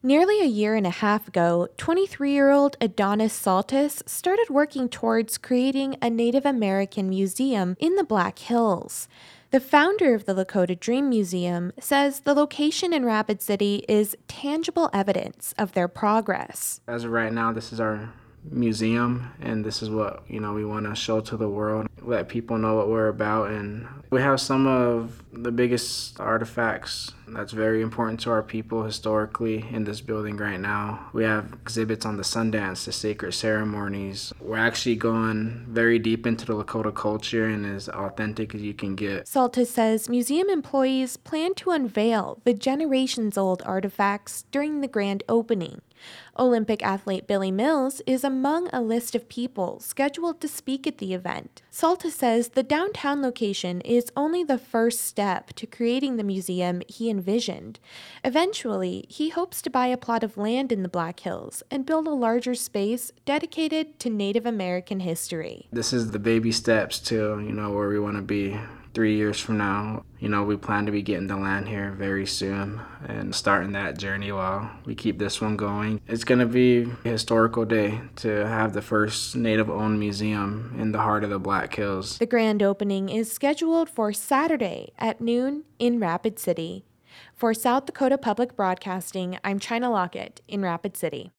Nearly a year and a half ago, 23-year-old Adonis Saltis started working towards creating a Native American museum in the Black Hills. The founder of the Lakota Dream Museum says the location in Rapid City is tangible evidence of their progress. As of right now, this is our museum, and this is what we want to show to the world, let people know what we're about. And we have some of the biggest artifacts that's very important to our people historically in this building right now. We have exhibits on the Sundance, the sacred ceremonies. We're actually going very deep into the Lakota culture and as authentic as you can get. Saltis says museum employees plan to unveil the generations-old artifacts during the grand opening. Olympic athlete Billy Mills is among a list of people scheduled to speak at the event. Saltis says the downtown location is only the first step to creating the museum he envisioned. Eventually, he hopes to buy a plot of land in the Black Hills and build a larger space dedicated to Native American history. This is the baby steps to, where we want to be 3 years from now. We plan to be getting the land here very soon and starting that journey while we keep this one going. It's going to be a historical day to have the first Native-owned museum in the heart of the Black Hills. The grand opening is scheduled for Saturday at noon in Rapid City. For South Dakota Public Broadcasting, I'm China Lockett in Rapid City.